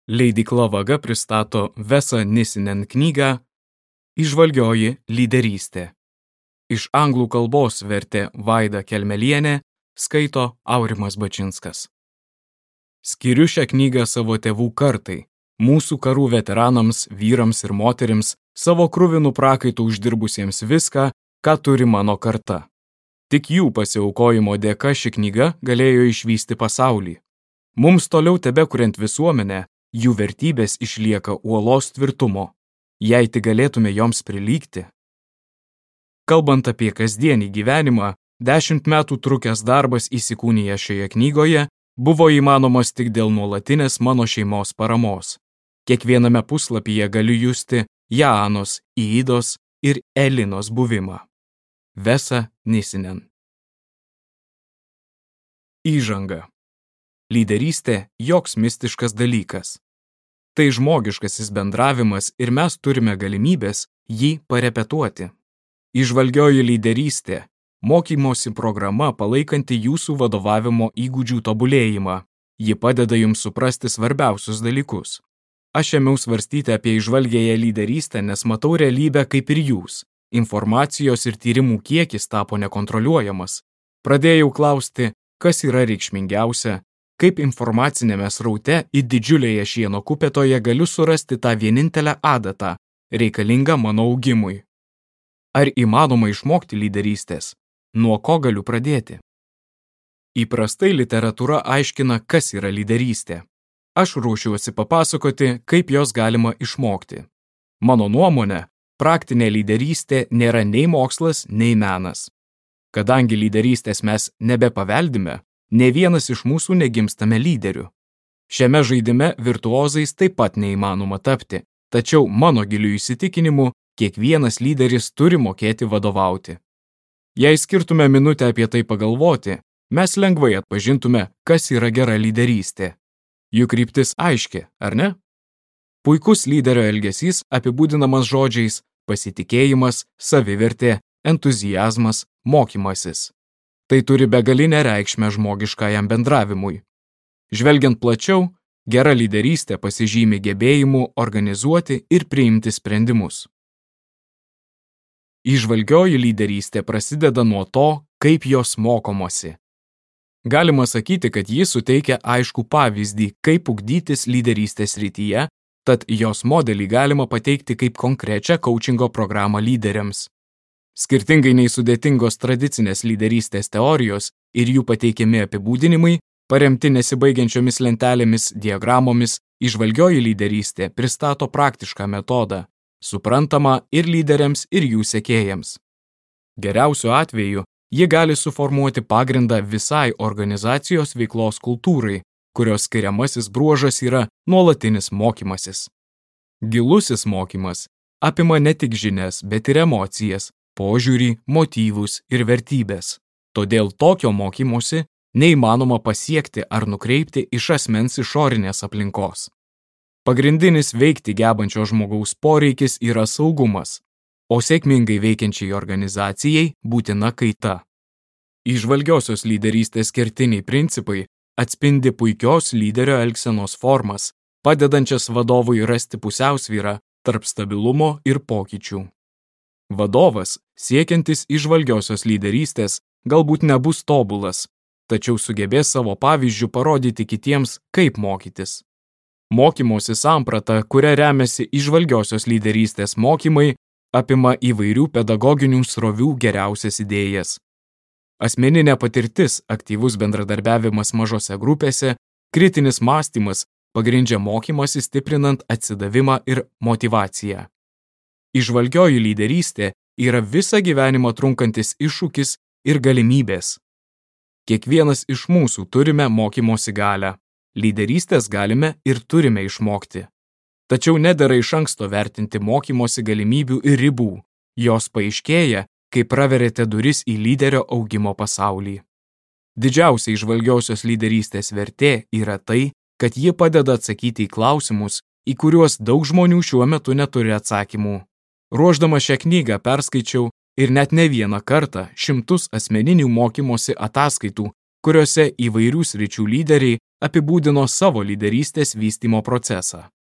Leidykla Vaga pristato Vesa Nisinen knygą Įžvalgioji lyderystė. Iš anglų kalbos vertė Vaida Kelmelienė, skaito Aurimas Bačinskas. Skiriu šią knygą savo tėvų kartai, mūsų karų veteranams, vyrams ir moterims, savo kruvinų prakaitų uždirbusiems viską, ką turi mano karta. Tik jų pasiaukojimo dėka ši knyga galėjo išvysti pasaulį. Mums toliau tebekuriant visuomenę, jų vertybės išlieka uolos tvirtumo, jei tik galėtume joms prilygti. Kalbant apie kasdienį gyvenimą, 10 metų trukęs darbas įsikūnija šioje knygoje buvo įmanomas tik dėl nuolatinės mano šeimos paramos. Kiekviename puslapyje galiu justi Jaanos, Iidos ir Elinos buvimą. Vesa Nisinen. Įžanga. Lyderystė joks mistiškas dalykas. Tai žmogiškasis bendravimas ir mes turime galimybės jį parepetuoti. Įžvalgioji lyderystė – mokymosi programa palaikanti jūsų vadovavimo įgūdžių tobulėjimą. Ji padeda jums suprasti svarbiausius dalykus. Aš ėmiau svarstyti apie įžvalgiąją lyderystę, nes matau realybę kaip ir jūs. Informacijos ir tyrimų kiekis tapo nekontroliuojamas. Pradėjau klausti, kas yra reikšmingiausia, kaip informacinėme sraute į didžiulėje šieno kupetoje galiu surasti tą vienintelę adatą, reikalingą mano augimui. Ar įmanoma išmokti lyderystės? Nuo ko galiu pradėti? Įprastai literatūra aiškina, kas yra lyderystė. Aš ruošiuosi papasakoti, kaip jos galima išmokti. Mano nuomone, praktinė lyderystė nėra nei mokslas, nei menas. Kadangi lyderystės mes nebepaveldime, ne vienas iš mūsų negimstame lyderiu. Šiame žaidime virtuozais taip pat neįmanoma tapti, tačiau mano giliu įsitikinimu, kiekvienas lyderis turi mokėti vadovauti. Jei skirtume minutę apie tai pagalvoti, mes lengvai atpažintume, kas yra gera lyderystė. Jų kryptis aiški, ar ne? Puikus lyderio elgesys apibūdinamas žodžiais pasitikėjimas, savivertė, entuziazmas, mokymasis. Tai turi begalinę reikšmę žmogiškajam bendravimui. Žvelgiant plačiau, gera lyderystė pasižymi gebėjimu organizuoti ir priimti sprendimus. Įžvalgioji lyderystė prasideda nuo to, kaip jos mokomasi. Galima sakyti, kad ji suteikia aiškų pavyzdį, kaip ugdytis lyderystės srityje, tad jos modelį galima pateikti kaip konkrečią coachingo programą lyderiams. Skirtingai nei sudėtingos tradicinės lyderystės teorijos ir jų pateikiami apibūdinimai, paremti nesibaigiančiomis lentelėmis, diagramomis, įžvalgioji lyderystė pristato praktišką metodą, suprantamą ir lyderiams, ir jų sekėjams. Geriausiu atveju, ji gali suformuoti pagrindą visai organizacijos veiklos kultūrai, kurios skiriamasis bruožas yra nuolatinis mokymasis. Gilusis mokymas apima ne tik žinias, bet ir emocijas, požiūrį, motyvus ir vertybės. Todėl tokio mokymosi neįmanoma pasiekti ar nukreipti iš asmens išorinės aplinkos. Pagrindinis veikti gebančio žmogaus poreikis yra saugumas, o sėkmingai veikiančiai organizacijai būtina kaita. Įžvalgiosios lyderystės kertiniai principai atspindi puikios lyderio elgsenos formas, padedančias vadovui rasti pusiausvyrą tarp stabilumo ir pokyčių. Vadovas, siekiantis įžvalgiosios lyderystės, galbūt nebus tobulas, tačiau sugebės savo pavyzdžių parodyti kitiems, kaip mokytis. Mokymosi samprata, kuria remiasi įžvalgiosios lyderystės mokymai, apima įvairių pedagoginių srovių geriausias idėjas. Asmeninė patirtis, aktyvus bendradarbiavimas mažose grupėse, kritinis mąstymas pagrindžia mokymasi stiprinant atsidavimą ir motyvaciją. Įžvalgioji lyderystė yra visą gyvenimą trunkantis iššūkis ir galimybės. Kiekvienas iš mūsų turime mokymosi galią. Lyderystės galime ir turime išmokti. Tačiau nedera iš anksto vertinti mokymosi galimybių ir ribų. Jos paaiškėja, kai praverėte duris į lyderio augimo pasaulį. Didžiausia įžvalgiosios lyderystės vertė yra tai, kad ji padeda atsakyti į klausimus, į kuriuos daug žmonių šiuo metu neturi atsakymų. Ruošdama šią knygą perskaičiau ir net ne vieną kartą šimtus asmeninių mokymosi ataskaitų, kuriuose įvairių sričių lyderiai apibūdino savo lyderystės vystymo procesą.